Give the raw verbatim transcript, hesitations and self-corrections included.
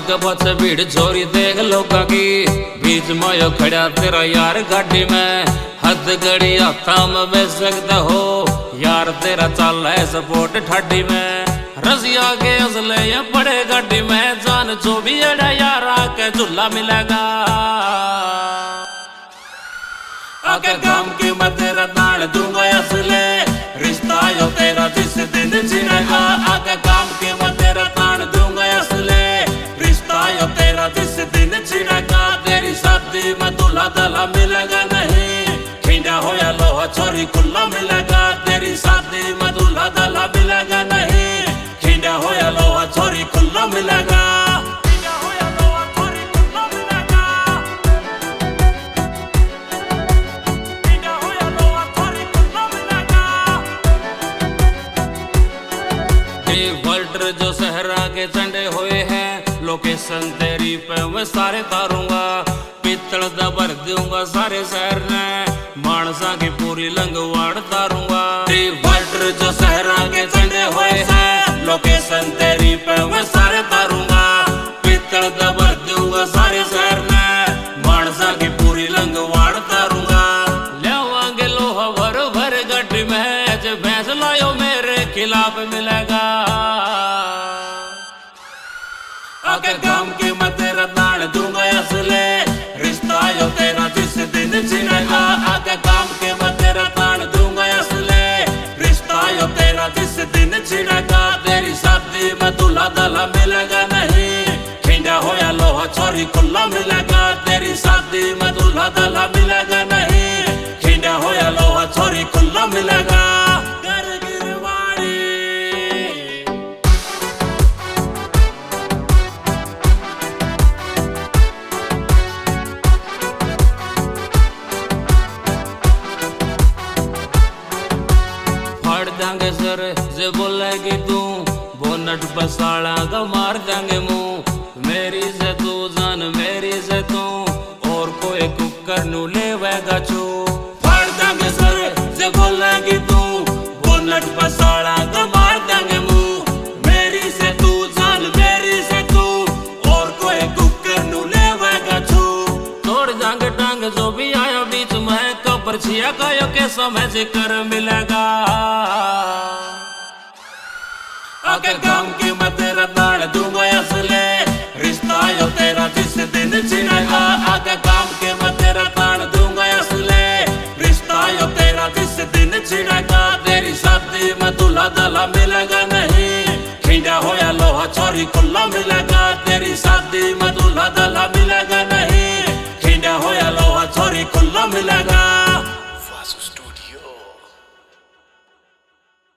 आगे पीछे भीड़ छोरी देख लोगा की, बीच में यो खड़ा तेरा यार गाड़ी में, हद घड़ी हाथा में बेच सकता हो यार तेरा चाल है सपोर्ट ठाडी में। रसिया के असले ये बड़े गाड़ी में, जान जो भी अड़ा यार आके झूला मिलेगा। आके काम की मैं तेरा दाल दूंगा असले, रिश्ता यो तेरा जिस दिन छिड़ेगा। आके काम की मैं तेरा दाल दूंगा असले, रिश्ता यो तेरा जिस दिन छिड़ेगा। तेरी शादी में दूल्हा दला मिलेगा नहीं, खींचा हो या लोहा छोरी खुला मिलेगा। तेरी शादी में दूल्हा दला मिलेगा नहीं, खींचा हो या लोहा छोरी खुला मिलेगा। वल्टर जो सहरा के झंडे हुए हैं, लोकेशन तेरी पे मैं सारे तारूंगा। पित्तल दा भर दूंगा सारे शहर ने, मानसा की पूरी लंगवाड़ तारूंगा। वल्टर जो सहरा के झंडे हुए हैं, लोकेशन तेरी पे मैं सारे तारूंगा। पित्तल दा भर दूंगा सारे शहर ने, मानसा की पूरी लंगवाड़ तारूंगा। लेवांगे लोहा भर भर गड्डी में, जो भैंस लायो मेरे खिलाफ मिलेगा। आके काम की मैं तेरा दाल दूंगा असले, रिश्ता यो तेरा जिस दिन छिड़ेगा। आके काम की मैं तेरा दाल दूंगा असले, रिश्ता यो तेरा जिस दिन छिड़ेगा। तेरी शादी में दूल्हा दला मिलेगा नहीं, खींचा हो या लोहा छोरी खुला मिलेगा। तेरी शादी में दूल्हा दला मिलेगा नहीं, खींचा हो या लोहा छोरी खुला मिलेगा। देंगे सर जे बोलेगी तू, बोनट पसाड़ा का मार देंगे मुंह। मेरी से तू जान मेरी से तू, और कोई कुकर नू लेवेगा छू। फाड़ देंगे सर जे बोलेगी तू, बोनट पसाड़ा का मार देंगे मुंह। मेरी से तू जान मेरी से तू, और कोई कुकर नू लेवेगा छू। तोड़ देंगे टांग जो भी आया बीच में, कबर छिया कायो के समय से कर मिलेगा। आके काम की मैं तेरा दाल दूंगा असले, रिश्ता यो तेरा जिस दिन छिड़ेगा। आके काम की मैं तेरा दाल दूंगा असले, रिश्ता यो तेरा जिस दिन छिड़ेगा। तेरी शादी में दूल्हा दला मिलेगा नहीं, खींचा हो या लोहा छोरी खुला मिलेगा। तेरी शादी में